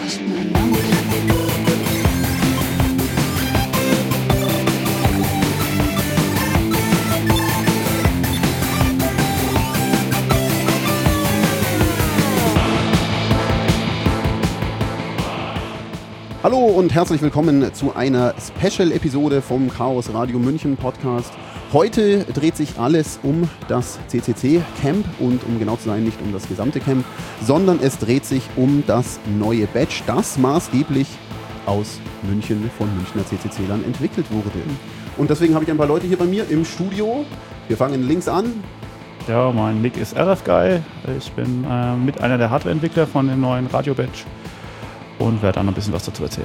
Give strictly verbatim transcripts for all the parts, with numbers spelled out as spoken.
Hallo und herzlich willkommen zu einer Special-Episode vom Chaos Radio München Podcast. Heute dreht sich alles um das C C C-Camp und um genau zu sein, nicht um das gesamte Camp, sondern es dreht sich um das neue Badge, das maßgeblich aus München von Münchner C C C-Lern entwickelt wurde. Und deswegen habe ich ein paar Leute hier bei mir im Studio. Wir fangen links an. Ja, mein Nick ist R F Guy. Ich bin äh, mit einer der Hardware-Entwickler von dem neuen Radio-Badge und werde dann noch ein bisschen was dazu erzählen.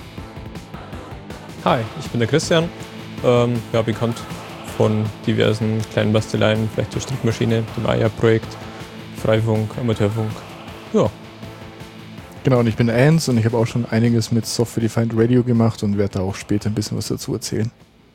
Hi, ich bin der Christian, ähm, ja, bekannt von diversen kleinen Basteleien, vielleicht der Strickmaschine, dem A I A-Projekt, Freifunk, Amateurfunk, ja. Genau, und ich bin Ernst und ich habe auch schon einiges mit Software-Defined Radio gemacht und werde da auch später ein bisschen was dazu erzählen.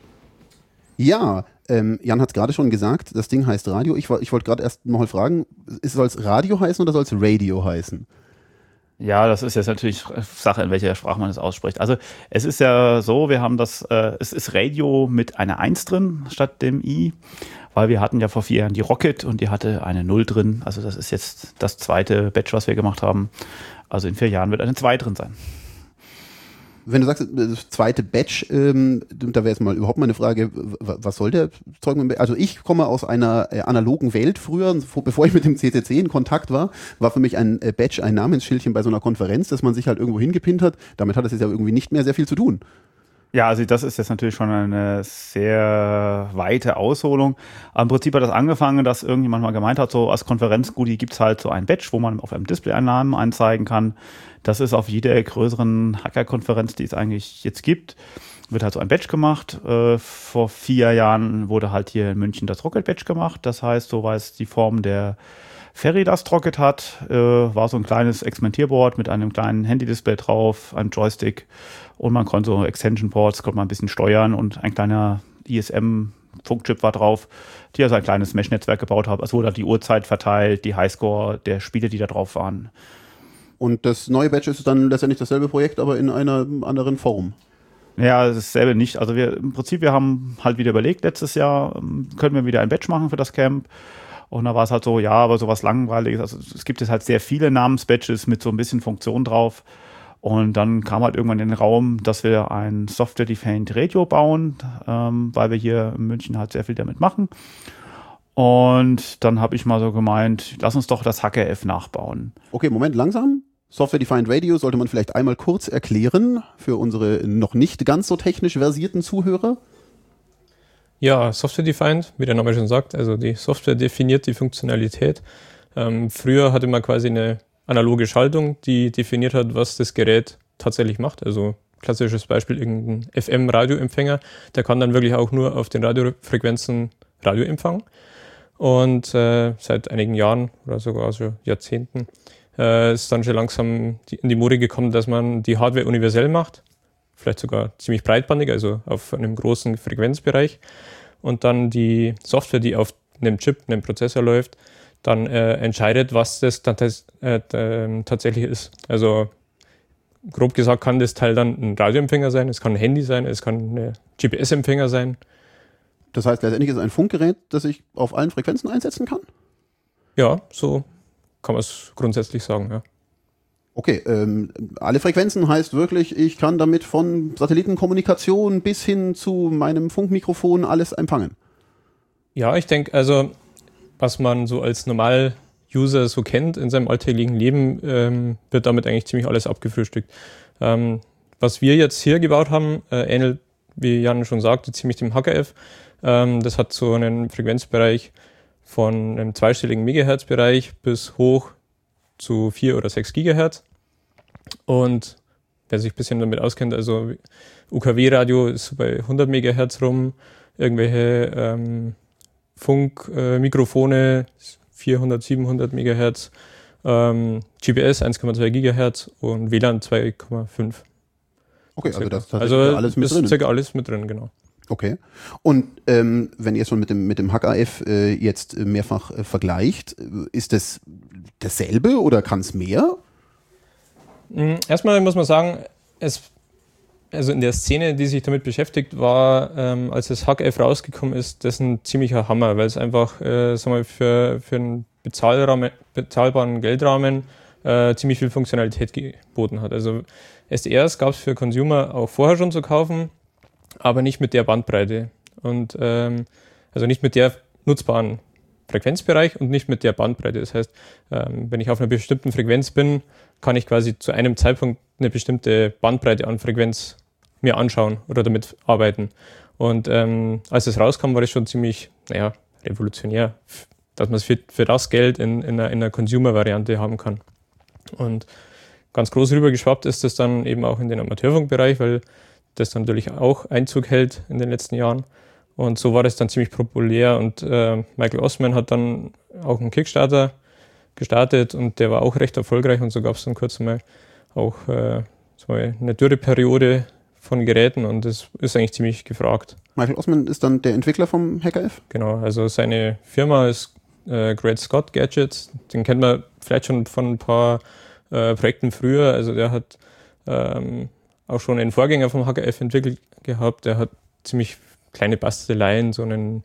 Ja, ähm, Jan hat es gerade schon gesagt, das Ding heißt Radio. Ich, ich wollte gerade erst mal fragen, soll es Radio heißen oder soll es Radio heißen? Ja, das ist jetzt natürlich Sache, in welcher Sprache man es ausspricht. Also es ist ja so, wir haben das, äh, es ist Radio mit einer eins drin statt dem I, weil wir hatten ja vor vier Jahren die Rocket und die hatte eine null drin. Also das ist jetzt das zweite Badge, was wir gemacht haben. Also in vier Jahren wird eine zwei drin sein. Wenn du sagst, das zweite Badge, ähm, da wäre jetzt mal überhaupt mal eine Frage, was soll der Zeug mit, also ich komme aus einer äh, analogen Welt früher, bevor ich mit dem C C C in Kontakt war, war für mich ein äh, Badge ein Namensschildchen bei so einer Konferenz, dass man sich halt irgendwo hingepinnt hat. Damit hat es jetzt ja irgendwie nicht mehr sehr viel zu tun. Ja, also das ist jetzt natürlich schon eine sehr weite Ausholung. Aber im Prinzip hat das angefangen, dass irgendjemand mal gemeint hat, so als Konferenzgoodie gibt's halt so ein Badge, wo man auf einem Display einen Namen anzeigen kann. Das ist auf jeder größeren Hacker-Konferenz, die es eigentlich jetzt gibt, wird halt so ein Badge gemacht. Äh, vor vier Jahren wurde halt hier in München das Rocket-Badge gemacht. Das heißt, so war es die Form der Ferry das Rocket hat, äh, war so ein kleines Experimentierboard mit einem kleinen Handy-Display drauf, einem Joystick und man konnte so Extension-Ports, konnte man ein bisschen steuern und ein kleiner I S M-Funkchip war drauf, die also ein kleines Mesh-Netzwerk gebaut haben. Es wurde halt die Uhrzeit verteilt, die Highscore der Spiele, die da drauf waren. Und das neue Badge ist dann letztendlich dasselbe Projekt, aber in einer anderen Form. Ja, das ist dasselbe nicht. Also wir im Prinzip, wir haben halt wieder überlegt, letztes Jahr können wir wieder ein Badge machen für das Camp. Und da war es halt so, ja, aber sowas Langweiliges. Also es gibt jetzt halt sehr viele Namensbadges mit so ein bisschen Funktion drauf. Und dann kam halt irgendwann in den Raum, dass wir ein Software-Defined Radio bauen, ähm, weil wir hier in München halt sehr viel damit machen. Und dann habe ich mal so gemeint, lass uns doch das H K F nachbauen. Okay, Moment, langsam. Software-Defined Radio sollte man vielleicht einmal kurz erklären für unsere noch nicht ganz so technisch versierten Zuhörer. Ja, Software-Defined, wie der Name schon sagt, also die Software definiert die Funktionalität. Ähm, früher hatte man quasi eine analoge Schaltung, die definiert hat, was das Gerät tatsächlich macht. Also klassisches Beispiel, irgendein F M-Radioempfänger, der kann dann wirklich auch nur auf den Radiofrequenzen Radio empfangen. Und äh, seit einigen Jahren oder sogar also Jahrzehnten äh, ist dann schon langsam die, in die Mode gekommen, dass man die Hardware universell macht. Vielleicht sogar ziemlich breitbandig, also auf einem großen Frequenzbereich. Und dann die Software, die auf einem Chip, einem Prozessor läuft, dann äh, entscheidet, was das dann äh, äh, tatsächlich ist. Also grob gesagt kann das Teil dann ein Radioempfänger sein, es kann ein Handy sein, es kann ein G P S-Empfänger sein. Das heißt, letztendlich ist es ein Funkgerät, das ich auf allen Frequenzen einsetzen kann? Ja, so kann man es grundsätzlich sagen, ja. Okay, ähm, alle Frequenzen heißt wirklich, ich kann damit von Satellitenkommunikation bis hin zu meinem Funkmikrofon alles empfangen. Ja, ich denke, also was man so als Normal-User so kennt in seinem alltäglichen Leben, ähm, wird damit eigentlich ziemlich alles abgefrühstückt. Ähm, was wir jetzt hier gebaut haben, äh, ähnelt, wie Jan schon sagte, ziemlich dem H K F. Ähm, das hat so einen Frequenzbereich von einem zweistelligen Megahertz-Bereich bis hoch zu vier oder sechs Gigahertz. Und wer sich ein bisschen damit auskennt, also U K W-Radio ist so bei hundert Megahertz rum, irgendwelche ähm, Funkmikrofone äh, vierhundert, siebenhundert Megahertz, ähm, G P S eins Komma zwei Gigahertz und W L A N zwei Komma fünf. Okay, also das ist also alles mit ist drin. circa alles mit drin, genau. Okay. Und ähm, wenn ihr schon mit dem mit dem H K F äh, jetzt mehrfach äh, vergleicht, ist das dasselbe oder kann es mehr? Erstmal muss man sagen, es, also in der Szene, die sich damit beschäftigt, war, ähm, als das H K F rausgekommen ist, das ein ziemlicher Hammer, weil es einfach äh, sagen wir, für, für einen Bezahlrahmen, bezahlbaren Geldrahmen äh, ziemlich viel Funktionalität geboten hat. Also S D Rs gab es für Consumer auch vorher schon zu kaufen, aber nicht mit der Bandbreite. Und ähm, also nicht mit der nutzbaren Frequenzbereich und nicht mit der Bandbreite. Das heißt, ähm, wenn ich auf einer bestimmten Frequenz bin, kann ich quasi zu einem Zeitpunkt eine bestimmte Bandbreite an Frequenz mir anschauen oder damit arbeiten. Und ähm, als es rauskam, war das schon ziemlich, naja, revolutionär, dass man es für, für das Geld in, in einer, in einer Consumer-Variante haben kann. Und ganz groß rübergeschwappt ist das dann eben auch in den Amateurfunkbereich, weil das dann natürlich auch Einzug hält in den letzten Jahren. Und so war das dann ziemlich populär und äh, Michael Ossmann hat dann auch einen Kickstarter gestartet und der war auch recht erfolgreich und so gab es dann kurz mal auch äh, so eine Dürreperiode von Geräten und das ist eigentlich ziemlich gefragt. Michael Ossmann ist dann der Entwickler vom H K F? Genau, also seine Firma ist äh, Great Scott Gadgets, den kennt man vielleicht schon von ein paar äh, Projekten früher, also der hat ähm, auch schon einen Vorgänger vom H K F entwickelt gehabt, der hat ziemlich kleine Basteleien, so einen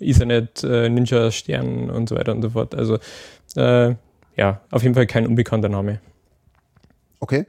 Ethernet-Ninja-Stern und so weiter und so fort. Also äh, ja, auf jeden Fall kein unbekannter Name. Okay.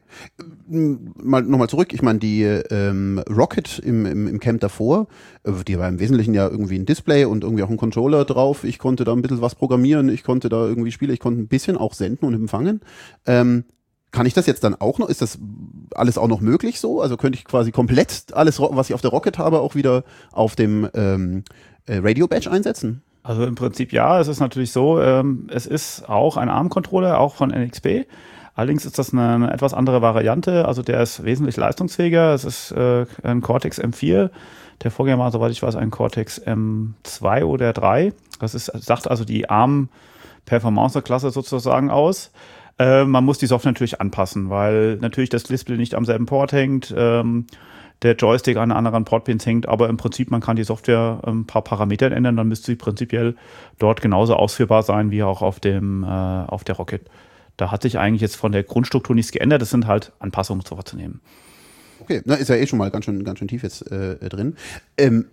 Mal nochmal zurück. Ich meine, die ähm, Rocket im, im, im Camp davor, die war im Wesentlichen ja irgendwie ein Display und irgendwie auch ein Controller drauf. Ich konnte da ein bisschen was programmieren, ich konnte da irgendwie spielen, ich konnte ein bisschen auch senden und empfangen. Ähm, Kann ich das jetzt dann auch noch? Ist das alles auch noch möglich so? Also könnte ich quasi komplett alles, was ich auf der Rocket habe, auch wieder auf dem ähm, äh, Radio Badge einsetzen? Also im Prinzip ja, es ist natürlich so, ähm, es ist auch ein ARM-Controller, auch von N X P. Allerdings ist das eine, eine etwas andere Variante, also der ist wesentlich leistungsfähiger. Es ist äh, ein Cortex M vier, der Vorgänger war, soweit ich weiß, ein Cortex M zwei oder drei. Das ist, sagt also die ARM-Performance-Klasse sozusagen aus. Äh, man muss die Software natürlich anpassen, weil natürlich das Display nicht am selben Port hängt, ähm, der Joystick an anderen Portpins hängt, aber im Prinzip, man kann die Software ein paar Parameter ändern, dann müsste sie prinzipiell dort genauso ausführbar sein wie auch auf dem äh, auf der Rocket. Da hat sich eigentlich jetzt von der Grundstruktur nichts geändert, das sind halt Anpassungen vorzunehmen. Okay, na, ist ja eh schon mal ganz schön, ganz schön tief jetzt äh, drin. Ähm,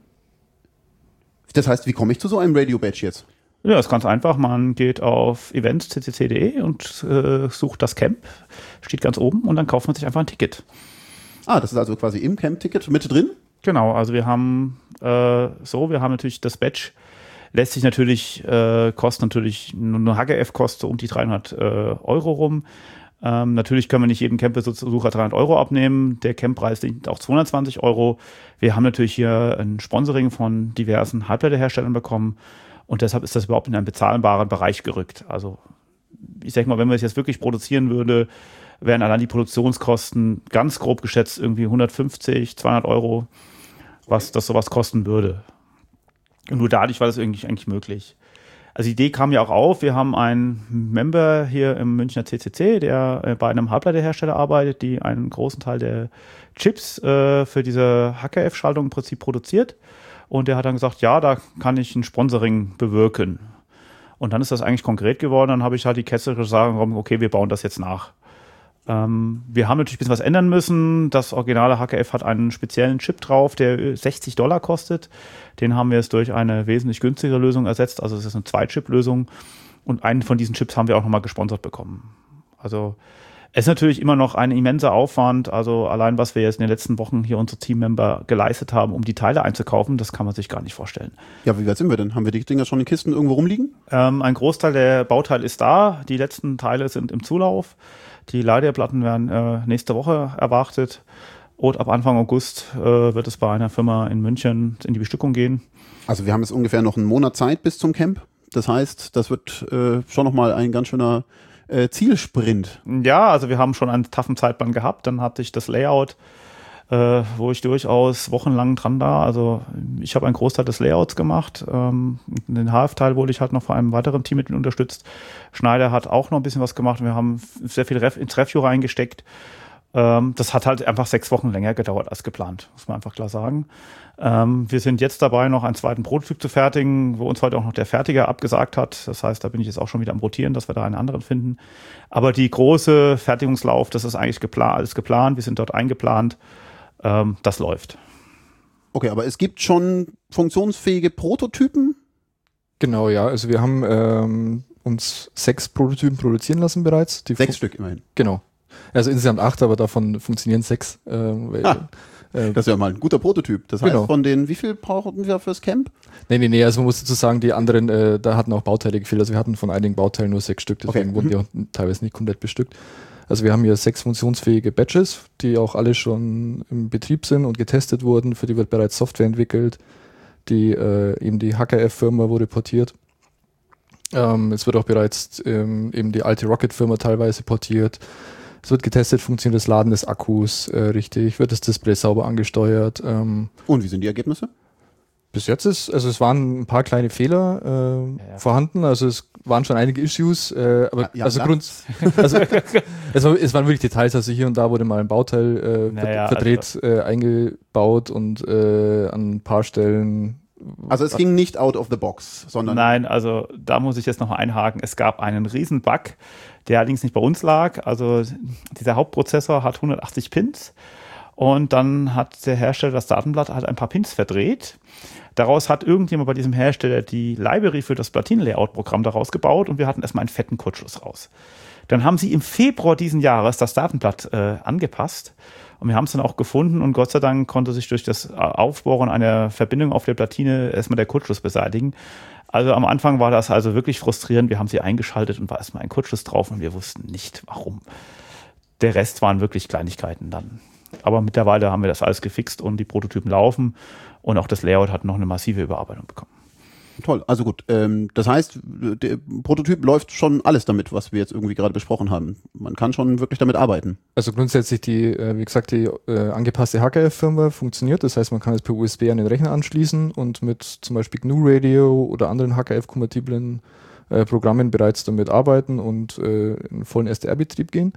das heißt, wie komme ich zu so einem Radio Badge jetzt? Ja, ist ganz einfach. Man geht auf events punkt c c c punkt d e und äh, sucht das Camp, steht ganz oben und dann kauft man sich einfach ein Ticket. Ah, das ist also quasi im Camp-Ticket mit drin? Genau, also wir haben äh, so, wir haben natürlich das Badge, lässt sich natürlich, äh, kostet natürlich, eine H K F kostet so um die dreihundert äh, Euro rum. Ähm, natürlich können wir nicht jedem Camp-Besucher dreihundert Euro abnehmen. Der Camp-Preis liegt auch zweihundertzwanzig Euro. Wir haben natürlich hier ein Sponsoring von diversen Halbleiterherstellern bekommen. Und deshalb ist das überhaupt in einen bezahlbaren Bereich gerückt. Also ich sag mal, wenn man es jetzt wirklich produzieren würde, wären allein die Produktionskosten ganz grob geschätzt irgendwie hundertfünfzig, zweihundert Euro, was das sowas kosten würde. Und nur dadurch war das irgendwie eigentlich möglich. Also die Idee kam ja auch auf. Wir haben einen Member hier im Münchner C C C, der bei einem Halbleiterhersteller arbeitet, die einen großen Teil der Chips äh, für diese H K F-Schaltung im Prinzip produziert. Und der hat dann gesagt, ja, da kann ich ein Sponsoring bewirken. Und dann ist das eigentlich konkret geworden. Dann habe ich halt die ketzerische sagen, okay, wir bauen das jetzt nach. Ähm, wir haben natürlich ein bisschen was ändern müssen. Das originale H K F hat einen speziellen Chip drauf, der sechzig Dollar kostet. Den haben wir jetzt durch eine wesentlich günstigere Lösung ersetzt. Also es ist eine Zwei-Chip-Lösung. Und einen von diesen Chips haben wir auch nochmal gesponsert bekommen. Also es ist natürlich immer noch ein immenser Aufwand. Also allein, was wir jetzt in den letzten Wochen hier unsere Teammember geleistet haben, um die Teile einzukaufen, das kann man sich gar nicht vorstellen. Ja, wie weit sind wir denn? Haben wir die Dinger schon in Kisten irgendwo rumliegen? Ähm, ein Großteil der Bauteile ist da. Die letzten Teile sind im Zulauf. Die Leiterplatten werden äh, nächste Woche erwartet. Und ab Anfang August äh, wird es bei einer Firma in München in die Bestückung gehen. Also wir haben jetzt ungefähr noch einen Monat Zeit bis zum Camp. Das heißt, das wird äh, schon nochmal ein ganz schöner äh, Zielsprint. Ja, also wir haben schon einen taffen Zeitplan gehabt. Dann hatte ich das Layout, äh, wo ich durchaus wochenlang dran war. Also ich habe einen Großteil des Layouts gemacht. Ähm, den H F-Teil wurde ich halt noch von einem weiteren Team mit unterstützt. Schneider hat auch noch ein bisschen was gemacht. Wir haben sehr viel Ref- ins Review reingesteckt. Ähm, das hat halt einfach sechs Wochen länger gedauert als geplant, muss man einfach klar sagen. Ähm, wir sind jetzt dabei, noch einen zweiten Prototyp zu fertigen, wo uns heute auch noch der Fertiger abgesagt hat. Das heißt, da bin ich jetzt auch schon wieder am Rotieren, dass wir da einen anderen finden. Aber die große Fertigungslauf, das ist eigentlich geplant, alles geplant. Wir sind dort eingeplant. Ähm, das läuft. Okay, aber es gibt schon funktionsfähige Prototypen? Genau, ja. Also wir haben ähm, uns sechs Prototypen produzieren lassen bereits. Die Sechs Stück immerhin. Genau. Also insgesamt acht, aber davon funktionieren sechs. Äh, weil, ah, äh, das ist ja mal ein guter Prototyp. Das heißt, genau. Von den, wie viel brauchten wir fürs Camp? Nee, nee, nee, also man muss dazu sagen, die anderen, äh, da hatten auch Bauteile gefehlt. Also wir hatten von einigen Bauteilen nur sechs Stück, deswegen okay. wurden die auch teilweise nicht komplett bestückt. Also wir haben hier sechs funktionsfähige Batches, die auch alle schon im Betrieb sind und getestet wurden. Für die wird bereits Software entwickelt. Die äh, eben die H K F-Firma wurde portiert. Ähm, es wird auch bereits ähm, eben die alte Rocket-Firma teilweise portiert. Es wird getestet, funktioniert das Laden des Akkus äh, richtig, wird das Display sauber angesteuert. Ähm, und wie sind die Ergebnisse? Bis jetzt ist, also es waren ein paar kleine Fehler äh, ja, ja. vorhanden, also es waren schon einige Issues, äh, aber ja, also, Grund, also es, war, es waren wirklich Details, also hier und da wurde mal ein Bauteil äh, naja, verdreht, also äh, eingebaut und äh, an ein paar Stellen. Also es ging nicht out of the box, sondern... Nein, also da muss ich jetzt noch einhaken, es gab einen riesen Bug, der allerdings nicht bei uns lag, also dieser Hauptprozessor hat hundertachtzig Pins. Und dann hat der Hersteller das Datenblatt halt ein paar Pins verdreht. Daraus hat irgendjemand bei diesem Hersteller die Library für das Platinen-Layout-Programm daraus gebaut und wir hatten erstmal einen fetten Kurzschluss raus. Dann haben sie im Februar diesen Jahres das Datenblatt äh, angepasst und wir haben es dann auch gefunden und Gott sei Dank konnte sich durch das Aufbohren einer Verbindung auf der Platine erstmal der Kurzschluss beseitigen. Also am Anfang war das also wirklich frustrierend. Wir haben sie eingeschaltet und war erstmal ein Kurzschluss drauf und wir wussten nicht, warum. Der Rest waren wirklich Kleinigkeiten dann. Aber mittlerweile haben wir das alles gefixt und die Prototypen laufen und auch das Layout hat noch eine massive Überarbeitung bekommen. Toll, also gut. Ähm, das heißt, der Prototyp läuft schon alles damit, was wir jetzt irgendwie gerade besprochen haben. Man kann schon wirklich damit arbeiten. Also grundsätzlich die, äh, wie gesagt, die äh, angepasste H K F-Firmware funktioniert. Das heißt, man kann es per U S B an den Rechner anschließen und mit zum Beispiel G N U Radio oder anderen H K F-kompatiblen äh, Programmen bereits damit arbeiten und äh, in vollen S D R-Betrieb gehen.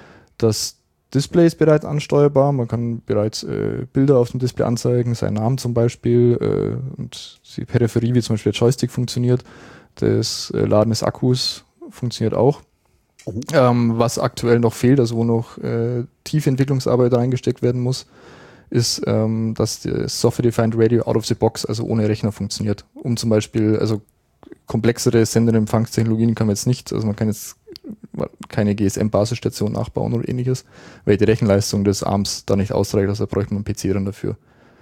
Das Display ist bereits ansteuerbar, man kann bereits äh, Bilder auf dem Display anzeigen, seinen Namen zum Beispiel äh, und die Peripherie, wie zum Beispiel der Joystick funktioniert, das äh, Laden des Akkus funktioniert auch. Oh. Ähm, was aktuell noch fehlt, also wo noch äh, tiefe Entwicklungsarbeit reingesteckt werden muss, ist, ähm, dass das Software-Defined Radio out of the box, also ohne Rechner funktioniert. Um zum Beispiel, also komplexere Sender-Empfangstechnologien kann man jetzt nicht, also man kann jetzt keine G S M-Basisstation nachbauen oder ähnliches, weil die Rechenleistung des Arms da nicht ausreicht, also da bräuchte man einen P C dann dafür.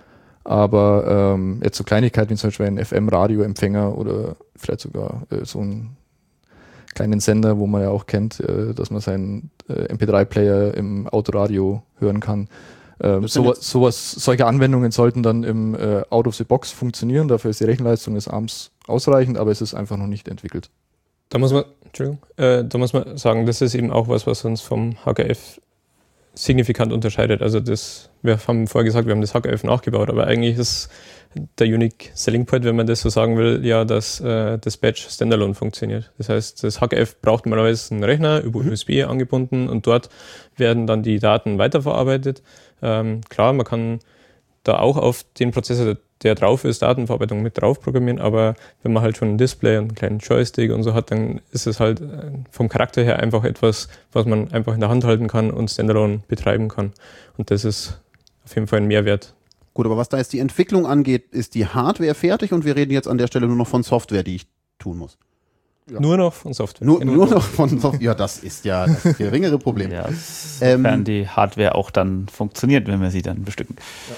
Aber ähm, jetzt so Kleinigkeiten wie zum Beispiel ein F M-Radioempfänger oder vielleicht sogar äh, so einen kleinen Sender, wo man ja auch kennt, äh, dass man seinen äh, M P drei Player im Autoradio hören kann. Ähm, sowas, sowas, solche Anwendungen sollten dann im äh, Out-of-the-Box funktionieren, dafür ist die Rechenleistung des Arms ausreichend, aber es ist einfach noch nicht entwickelt. Da muss man, Entschuldigung, äh, da muss man sagen, das ist eben auch was, was uns vom H K F signifikant unterscheidet. Also das, wir haben vorher gesagt, wir haben das H K F nachgebaut, aber eigentlich ist der Unique Selling Point, wenn man das so sagen will, ja, dass äh, das Batch Standalone funktioniert. Das heißt, das H K F braucht normalerweise einen Rechner über mhm. U S B angebunden und dort werden dann die Daten weiterverarbeitet. Ähm, klar, man kann da auch auf den Prozessor, der drauf ist, Datenverarbeitung mit drauf programmieren, aber wenn man halt schon ein Display und einen kleinen Joystick und so hat, dann ist es halt vom Charakter her einfach etwas, was man einfach in der Hand halten kann und Standalone betreiben kann. Und das ist auf jeden Fall ein Mehrwert. Gut, aber was da jetzt die Entwicklung angeht, ist die Hardware fertig und wir reden jetzt an der Stelle nur noch von Software, die ich tun muss. Ja. Nur noch von Software. Nur, nur noch von Software. Ja, das ist ja das geringere Problem. Ja, sofern ähm, die Hardware auch dann funktioniert, wenn wir sie dann bestücken. Ja.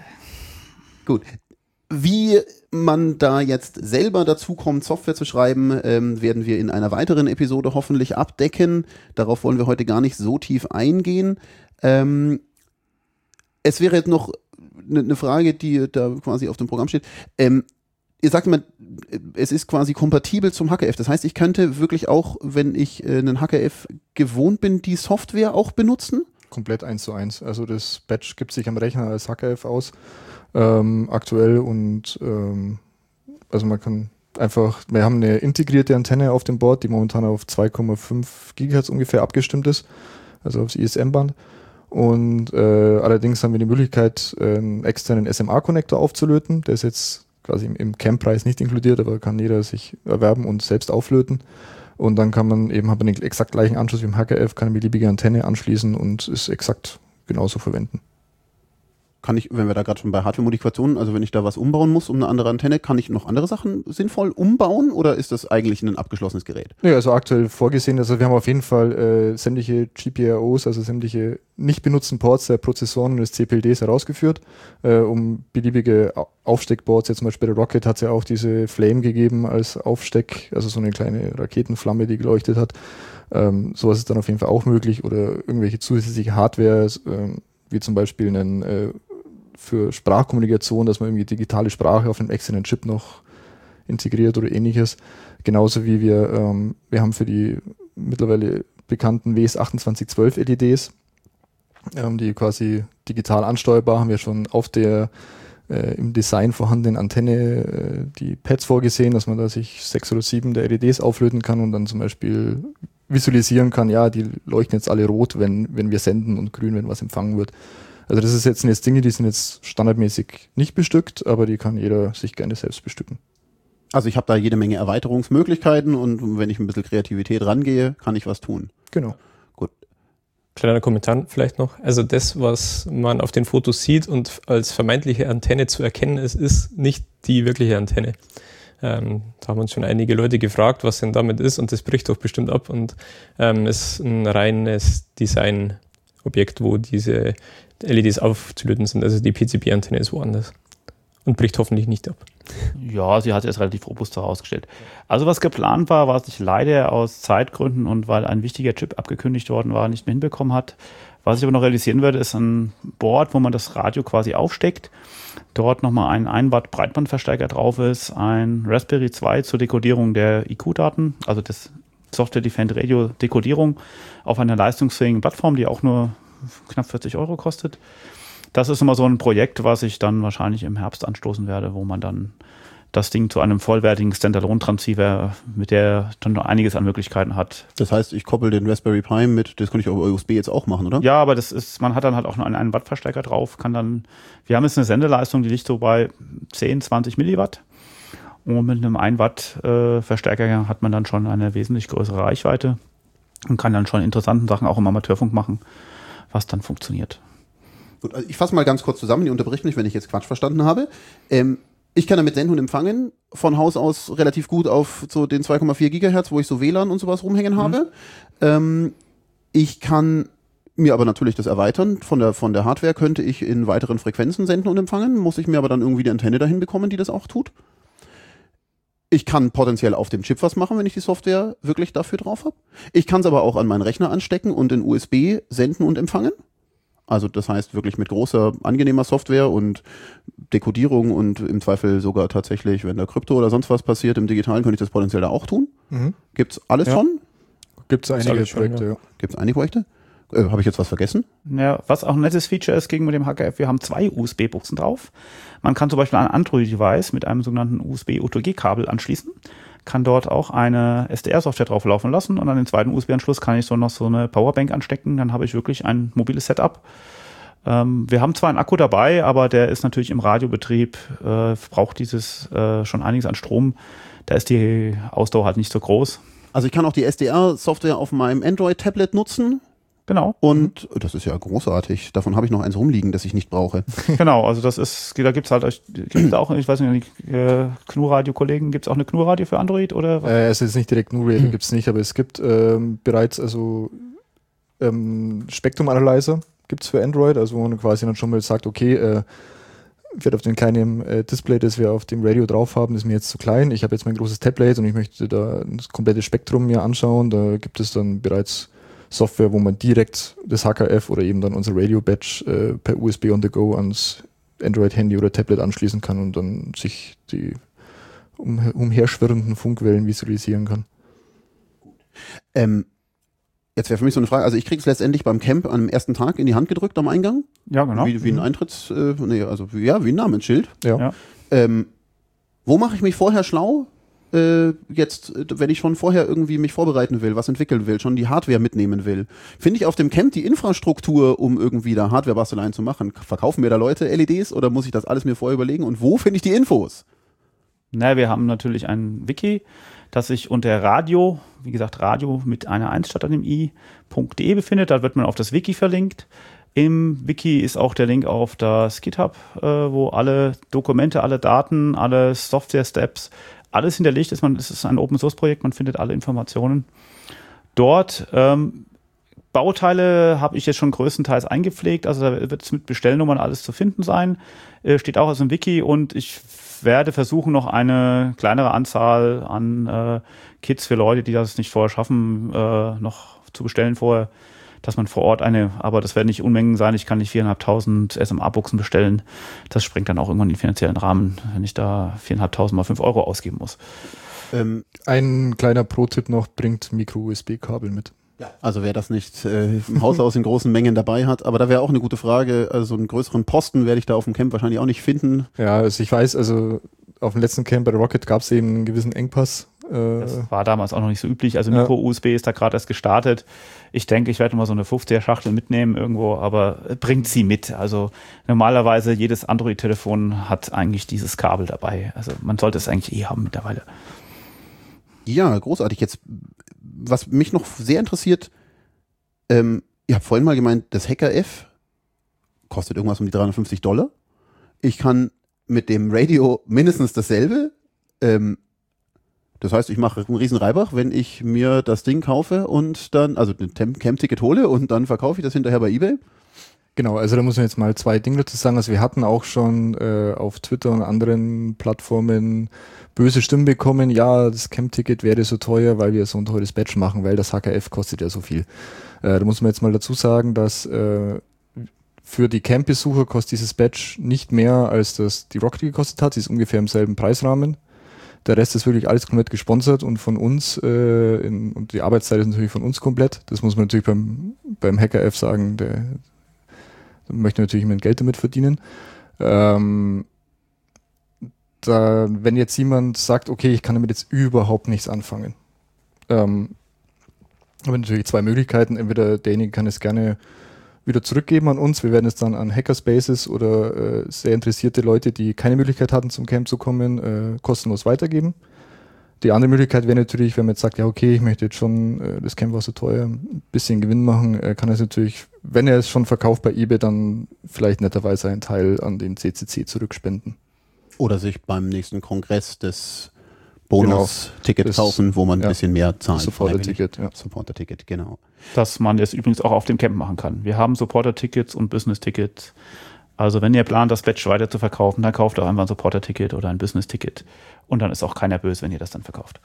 Gut. Wie man da jetzt selber dazu kommt, Software zu schreiben, ähm, werden wir in einer weiteren Episode hoffentlich abdecken. Darauf wollen wir heute gar nicht so tief eingehen. Ähm, es wäre jetzt noch eine ne Frage, die da quasi auf dem Programm steht. Ähm, ihr sagt immer, es ist quasi kompatibel zum H K F. Das heißt, ich könnte wirklich auch, wenn ich äh, einen H K F gewohnt bin, die Software auch benutzen? Komplett eins zu eins. Also das Batch gibt sich am Rechner als H K F aus. Ähm, aktuell und ähm, also man kann einfach, wir haben eine integrierte Antenne auf dem Board, die momentan auf zwei Komma fünf Gigahertz ungefähr abgestimmt ist, also aufs I S M-Band Und äh, allerdings haben wir die Möglichkeit, einen externen S M A-Connector aufzulöten. Der ist jetzt quasi im, im Camp-Preis nicht inkludiert, aber kann jeder sich erwerben und selbst auflöten. Und dann kann man eben, hat man den exakt gleichen Anschluss wie im H K F, kann eine beliebige Antenne anschließen und ist exakt genauso verwenden. Kann ich, wenn wir da gerade schon bei Hardware-Modifikationen, also wenn ich da was umbauen muss um eine andere Antenne, kann ich noch andere Sachen sinnvoll umbauen oder ist das eigentlich ein abgeschlossenes Gerät? Ja, also aktuell vorgesehen, also wir haben auf jeden Fall äh, sämtliche G P R Os, also sämtliche nicht benutzten Ports der Prozessoren und des C P L Ds herausgeführt, äh, um beliebige Aufsteckboards, jetzt zum Beispiel der Rocket hat es ja auch diese Flame gegeben als Aufsteck, also so eine kleine Raketenflamme, die geleuchtet hat. Ähm, sowas ist dann auf jeden Fall auch möglich oder irgendwelche zusätzliche Hardware, äh, wie zum Beispiel einen äh, für Sprachkommunikation, dass man irgendwie digitale Sprache auf einem externen Chip noch integriert oder ähnliches. Genauso wie wir, ähm, wir haben für die mittlerweile bekannten W S achtundzwanzig zwölf L E Ds, ähm, die quasi digital ansteuerbar, haben wir schon auf der äh, im Design vorhandenen Antenne äh, die Pads vorgesehen, dass man da sich sechs oder sieben der L E Ds auflöten kann und dann zum Beispiel visualisieren kann, ja, die leuchten jetzt alle rot, wenn, wenn wir senden und grün, wenn was empfangen wird. Also das ist jetzt, sind jetzt Dinge, die sind jetzt standardmäßig nicht bestückt, aber die kann jeder sich gerne selbst bestücken. Also ich habe da jede Menge Erweiterungsmöglichkeiten und wenn ich ein bisschen Kreativität rangehe, kann ich was tun. Genau. Gut. Kleiner Kommentar vielleicht noch. Also das, was man auf den Fotos sieht und als vermeintliche Antenne zu erkennen ist, ist nicht die wirkliche Antenne. Ähm, da haben uns schon einige Leute gefragt, was denn damit ist und das bricht doch bestimmt ab und ähm, ist ein reines Designobjekt, wo diese L E Ds aufzulöten sind. Also die P C B-Antenne ist woanders und bricht hoffentlich nicht ab. Ja, sie hat es relativ robust herausgestellt. Also was geplant war, was sich leider aus Zeitgründen und weil ein wichtiger Chip abgekündigt worden war, nicht mehr hinbekommen hat. Was ich aber noch realisieren werde, ist ein Board, wo man das Radio quasi aufsteckt. Dort nochmal ein ein Watt Breitbandverstärker drauf ist, ein Raspberry zwei zur Dekodierung der I Q-Daten, also das Software-Defined Radio Dekodierung auf einer leistungsfähigen Plattform, die auch nur knapp vierzig Euro kostet. Das ist immer so ein Projekt, was ich dann wahrscheinlich im Herbst anstoßen werde, wo man dann das Ding zu einem vollwertigen Standalone-Transceiver, mit der dann noch einiges an Möglichkeiten hat. Das heißt, ich koppel den Raspberry Pi mit, das kann ich über U S B jetzt auch machen, oder? Ja, aber das ist, man hat dann halt auch noch einen ein Watt Verstärker drauf, kann dann, wir haben jetzt eine Sendeleistung, die liegt so bei zehn, zwanzig Milliwatt. Und mit einem ein Watt äh, Verstärker hat man dann schon eine wesentlich größere Reichweite und kann dann schon interessanten Sachen auch im Amateurfunk machen, was dann funktioniert. Gut, also ich fasse mal ganz kurz zusammen, die unterbricht mich, wenn ich jetzt Quatsch verstanden habe. Ähm, ich kann damit senden und empfangen, von Haus aus relativ gut auf so den zwei Komma vier Gigahertz, wo ich so W L A N und sowas rumhängen mhm. habe. Ähm, ich kann mir aber natürlich das erweitern. Von der, von der Hardware könnte ich in weiteren Frequenzen senden und empfangen, muss ich mir aber dann irgendwie die Antenne dahin bekommen, die das auch tut. Ich kann potenziell auf dem Chip was machen, wenn ich die Software wirklich dafür drauf habe. Ich kann es aber auch an meinen Rechner anstecken und in U S B senden und empfangen. Also das heißt wirklich mit großer, angenehmer Software und Dekodierung und im Zweifel sogar tatsächlich, wenn da Krypto oder sonst was passiert im Digitalen, könnte ich das potenziell da auch tun. Mhm. Gibt's alles ja. schon? Gibt's einige Projekte, ja. ja. Gibt's einige Projekte? Äh, habe ich jetzt was vergessen? Ja, was auch ein nettes Feature ist gegenüber dem H K F, wir haben zwei U S B-Buchsen drauf. Man kann zum Beispiel ein Android-Device mit einem sogenannten U S B-O zwei G-Kabel anschließen, kann dort auch eine S D R-Software drauf laufen lassen und an den zweiten U S B-Anschluss kann ich so noch so eine Powerbank anstecken, dann habe ich wirklich ein mobiles Setup. Ähm, wir haben zwar einen Akku dabei, aber der ist natürlich im Radiobetrieb, äh, braucht dieses äh, schon einiges an Strom, da ist die Ausdauer halt nicht so groß. Also ich kann auch die S D R-Software auf meinem Android-Tablet nutzen. Genau. Und das ist ja großartig. Davon habe ich noch eins rumliegen, das ich nicht brauche. Genau, also das ist, da gibt's halt gibt's auch, ich weiß nicht, die äh, G N U-Radio-Kollegen, gibt es auch eine G N U-Radio für Android oder? Äh, es ist nicht direkt G N U-Radio, hm. gibt es nicht, aber es gibt ähm, bereits also ähm, Spektrum-Analyzer gibt es für Android, also wo man quasi dann schon mal sagt, okay, äh, wird auf dem kleinen äh, Display, das wir auf dem Radio drauf haben, ist mir jetzt zu klein. Ich habe jetzt mein großes Tablet und ich möchte da das komplette Spektrum mir anschauen. Da gibt es dann bereits Software, wo man direkt das H K F oder eben dann unser Radio-Badge äh, per U S B on the go ans Android-Handy oder Tablet anschließen kann und dann sich die um, umherschwirrenden Funkwellen visualisieren kann. Ähm, jetzt wäre für mich so eine Frage, also ich kriege es letztendlich beim Camp am ersten Tag in die Hand gedrückt am Eingang. Ja, genau. Wie, wie ein Eintritts, äh, nee, also wie, ja, wie ein Namensschild. Ja. ja. Ähm, wo mache ich mich vorher schlau? äh, jetzt, wenn ich schon vorher irgendwie mich vorbereiten will, was entwickeln will, schon die Hardware mitnehmen will, finde ich auf dem Camp die Infrastruktur, um irgendwie da Hardware-Basteleien zu machen? Verkaufen mir da Leute L E Ds oder muss ich das alles mir vorher überlegen? Und wo finde ich die Infos? Na, wir haben natürlich ein Wiki, das sich unter Radio, wie gesagt, Radio mit einer eins statt einem i.de befindet. Da wird man auf das Wiki verlinkt. Im Wiki ist auch der Link auf das GitHub, äh, wo alle Dokumente, alle Daten, alle Software-Steps, alles hinterlegt ist. Man, es ist ein Open-Source-Projekt, man findet alle Informationen dort. Ähm, Bauteile habe ich jetzt schon größtenteils eingepflegt, also da wird es mit Bestellnummern alles zu finden sein. Äh, steht auch aus dem Wiki und ich werde versuchen, noch eine kleinere Anzahl an äh, Kits für Leute, die das nicht vorher schaffen, äh, noch zu bestellen vorher, dass man vor Ort eine, aber das werden nicht Unmengen sein, ich kann nicht viertausendfünfhundert S M A-Buchsen bestellen. Das sprengt dann auch irgendwann den finanziellen Rahmen, wenn ich da viertausendfünfhundert mal fünf Euro ausgeben muss. Ähm, Ein kleiner Pro-Tipp noch, bringt Micro-U S B-Kabel mit. Ja. Also wer das nicht äh, im Haus in großen Mengen dabei hat, aber da wäre auch eine gute Frage, also einen größeren Posten werde ich da auf dem Camp wahrscheinlich auch nicht finden. Ja, also ich weiß, also auf dem letzten Camp bei Rocket gab es eben einen gewissen Engpass. Äh, das war damals auch noch nicht so üblich, also Micro-U S B ist da gerade erst gestartet. Ich denke, ich werde mal so eine fünfziger-Schachtel mitnehmen irgendwo, aber bringt sie mit. Also normalerweise jedes Android-Telefon hat eigentlich dieses Kabel dabei. Also man sollte es eigentlich eh haben mittlerweile. Ja, großartig. Jetzt, was mich noch sehr interessiert, ähm, ihr habt vorhin mal gemeint, das Hacker F kostet irgendwas um die dreihundertfünfzig Dollar. Ich kann mit dem Radio mindestens dasselbe. Ähm, das heißt, ich mache einen riesen Reibach, wenn ich mir das Ding kaufe und dann, also ein Camp-Ticket hole und dann verkaufe ich das hinterher bei eBay. Genau, also da muss man jetzt mal zwei Dinge dazu sagen. Also wir hatten auch schon äh, auf Twitter und anderen Plattformen böse Stimmen bekommen, ja, das Camp-Ticket wäre so teuer, weil wir so ein teures Badge machen, weil das H K F kostet ja so viel. Äh, da muss man jetzt mal dazu sagen, dass äh, für die Camp-Besucher kostet dieses Badge nicht mehr, als das die Rocket gekostet hat. Sie ist ungefähr im selben Preisrahmen. Der Rest ist wirklich alles komplett gesponsert und von uns, äh, in, und die Arbeitszeit ist natürlich von uns komplett. Das muss man natürlich beim, beim Hacker F sagen, der möchte natürlich mein Geld damit verdienen. Ähm, da, wenn jetzt jemand sagt, okay, ich kann damit jetzt überhaupt nichts anfangen, ähm, haben wir natürlich zwei Möglichkeiten. Entweder derjenige kann es gerne wieder zurückgeben an uns. Wir werden es dann an Hackerspaces oder äh, sehr interessierte Leute, die keine Möglichkeit hatten, zum Camp zu kommen, äh, kostenlos weitergeben. Die andere Möglichkeit wäre natürlich, wenn man jetzt sagt, ja okay, ich möchte jetzt schon, äh, das Camp war so teuer, ein bisschen Gewinn machen, äh, kann er es natürlich, wenn er es schon verkauft bei eBay, dann vielleicht netterweise einen Teil an den C C C zurückspenden. Oder sich beim nächsten Kongress des Bonus-Ticket genau. kaufen, wo man ein ja, bisschen mehr zahlt. Supporter-Ticket, ja. Supporter-Ticket, genau. Dass man das übrigens auch auf dem Camp machen kann. Wir haben Supporter-Tickets und Business-Tickets. Also wenn ihr plant, das Badge weiter zu verkaufen, dann kauft auch einfach ein Supporter-Ticket oder ein Business-Ticket. Und dann ist auch keiner böse, wenn ihr das dann verkauft.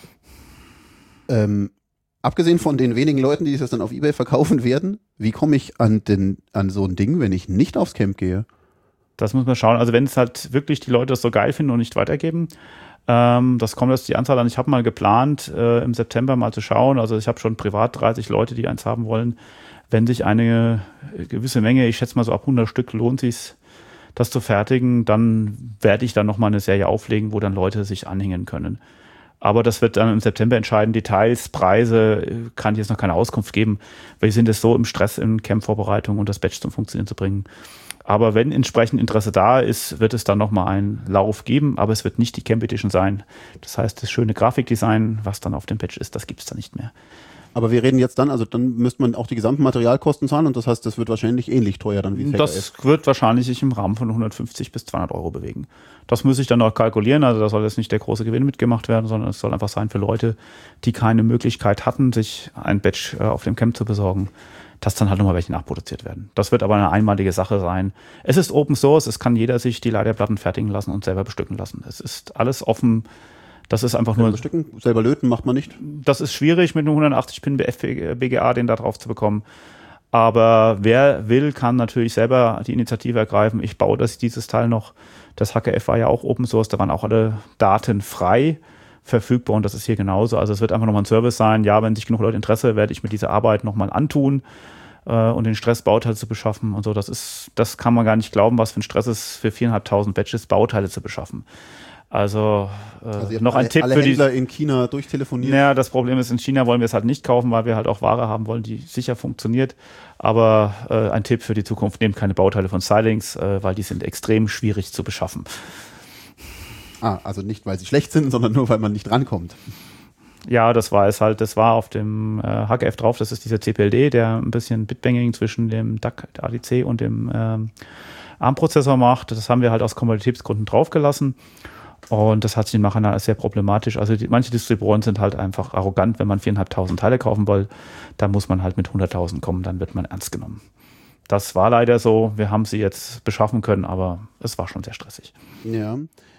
Ähm, abgesehen von den wenigen Leuten, die das dann auf eBay verkaufen werden, wie komme ich an, den, an so ein Ding, wenn ich nicht aufs Camp gehe? Das muss man schauen. Also wenn es halt wirklich die Leute das so geil finden und nicht weitergeben, ähm, das kommt jetzt die Anzahl an. Ich habe mal geplant, äh, im September mal zu schauen. Also ich habe schon privat dreißig Leute, die eins haben wollen. Wenn sich eine gewisse Menge, ich schätze mal so ab hundert Stück, lohnt sich das zu fertigen, dann werde ich dann nochmal eine Serie auflegen, wo dann Leute sich anhängen können. Aber das wird dann im September entscheiden. Details, Preise, kann ich jetzt noch keine Auskunft geben. Wir sind jetzt so im Stress in Camp-Vorbereitung und das Badge zum Funktionieren zu bringen. Aber wenn entsprechend Interesse da ist, wird es dann nochmal einen Lauf geben, aber es wird nicht die Camp Edition sein. Das heißt, das schöne Grafikdesign, was dann auf dem Badge ist, das gibt es dann nicht mehr. Aber wir reden jetzt dann, also dann müsste man auch die gesamten Materialkosten zahlen und das heißt, das wird wahrscheinlich ähnlich teuer dann wie das das wird wahrscheinlich sich im Rahmen von hundertfünfzig bis zweihundert Euro bewegen. Das muss ich dann noch kalkulieren, also da soll jetzt nicht der große Gewinn mitgemacht werden, sondern es soll einfach sein für Leute, die keine Möglichkeit hatten, sich ein Badge äh, auf dem Camp zu besorgen, dass dann halt nochmal welche nachproduziert werden. Das wird aber eine einmalige Sache sein. Es ist Open Source, es kann jeder sich die Leiterplatten fertigen lassen und selber bestücken lassen. Es ist alles offen. Das ist einfach selber nur. Bestücken, selber löten macht man nicht. Das ist schwierig mit einem hundertachtzig Pin F B G A den da drauf zu bekommen. Aber wer will, kann natürlich selber die Initiative ergreifen. Ich baue das, dieses Teil noch. Das H K F war ja auch Open Source, da waren auch alle Daten frei verfügbar und das ist hier genauso. Also es wird einfach nochmal ein Service sein. Ja, wenn sich genug Leute Interesse, werde ich mir diese Arbeit nochmal antun äh, und den Stress, Bauteile zu beschaffen und so. Das ist, das kann man gar nicht glauben, was für ein Stress ist, für viertausendfünfhundert Badges Bauteile zu beschaffen. Also, äh, Also ihr noch habt ein alle, Tipp alle für die. Händler in China durchtelefoniert. Naja, das Problem ist, in China wollen wir es halt nicht kaufen, weil wir halt auch Ware haben wollen, die sicher funktioniert. Aber äh, ein Tipp für die Zukunft, nehmt keine Bauteile von Xilinx, äh, weil die sind extrem schwierig zu beschaffen. Ah, also nicht, weil sie schlecht sind, sondern nur, weil man nicht rankommt. Ja, das war es halt. Das war auf dem äh, H K F drauf. Das ist dieser C P L D, der ein bisschen Bitbanging zwischen dem D A C, der A D C und dem ähm, ARM-Prozessor macht. Das haben wir halt aus Kompatibilitätsgründen draufgelassen. Und das hat sich den Machern als sehr problematisch. Also die, manche Distributoren sind halt einfach arrogant, wenn man viertausendfünfhundert Teile kaufen will, dann muss man halt mit hunderttausend kommen, dann wird man ernst genommen. Das war leider so. Wir haben sie jetzt beschaffen können, aber es war schon sehr stressig. Ja.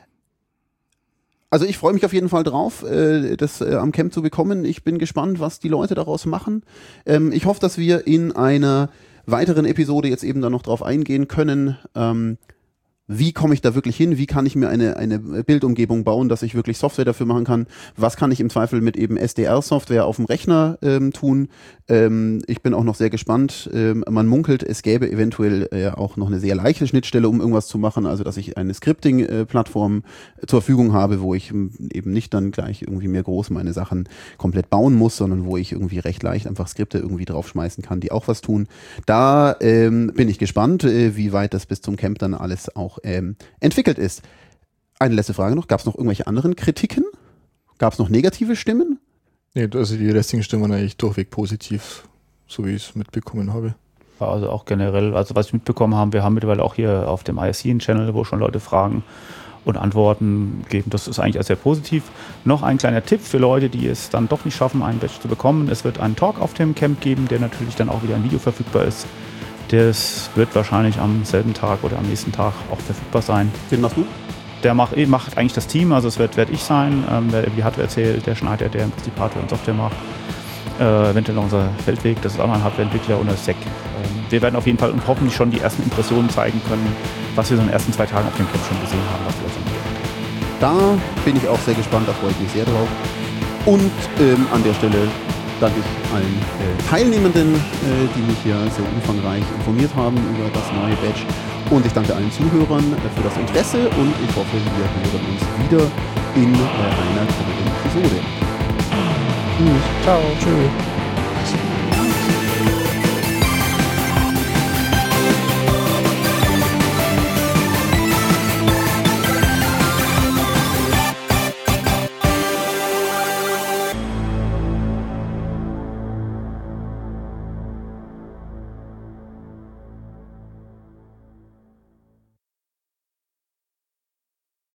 Also ich freue mich auf jeden Fall drauf, äh, das äh, am Camp zu bekommen. Ich bin gespannt, was die Leute daraus machen. Ähm, ich hoffe, dass wir in einer weiteren Episode jetzt eben dann noch drauf eingehen können. Ähm, Wie komme ich da wirklich hin? Wie kann ich mir eine, eine Bildumgebung bauen, dass ich wirklich Software dafür machen kann? Was kann ich im Zweifel mit eben S D R-Software auf dem Rechner ähm, tun? Ähm, ich bin auch noch sehr gespannt. Ähm, man munkelt, es gäbe eventuell äh, auch noch eine sehr leichte Schnittstelle, um irgendwas zu machen. Also, dass ich eine Scripting-Plattform äh, zur Verfügung habe, wo ich ähm, eben nicht dann gleich irgendwie mehr groß meine Sachen komplett bauen muss, sondern wo ich irgendwie recht leicht einfach Skripte irgendwie draufschmeißen kann, die auch was tun. Da ähm, bin ich gespannt, äh, wie weit das bis zum Camp dann alles auch Ähm, entwickelt ist. Eine letzte Frage noch. Gab es noch irgendwelche anderen Kritiken? Gab es noch negative Stimmen? Nee, also die restlichen Stimmen waren eigentlich durchweg positiv, so wie ich es mitbekommen habe. Also auch generell, also was ich mitbekommen habe, wir haben mittlerweile auch hier auf dem I S C einen Channel, wo schon Leute Fragen und Antworten geben. Das ist eigentlich sehr positiv. Noch ein kleiner Tipp für Leute, die es dann doch nicht schaffen, einen Badge zu bekommen. Es wird einen Talk auf dem Camp geben, der natürlich dann auch wieder ein Video verfügbar ist. Das wird wahrscheinlich am selben Tag oder am nächsten Tag auch verfügbar sein. Den machst du? Der macht, macht eigentlich das Team, also es wird werde ich sein, ähm, der die Hardware erzählt, der Schneider, der im Prinzip Hardware und Software macht. Äh, eventuell noch unser Feldweg, das ist auch noch ein Hardwareentwickler und der S E C. Ähm, wir werden auf jeden Fall und hoffentlich schon die ersten Impressionen zeigen können, was wir so in den ersten zwei Tagen auf dem Camp schon gesehen haben, was wir davon gehört. Da bin ich auch sehr gespannt, da freue ich mich sehr drauf. Und ähm, an der Stelle danke ich allen äh, Teilnehmenden, äh, die mich hier so umfangreich informiert haben über das neue Badge. Und ich danke allen Zuhörern äh, für das Interesse und ich hoffe, wir hören uns wieder in äh, einer kommenden Episode. Tschüss. Ciao. Tschüss.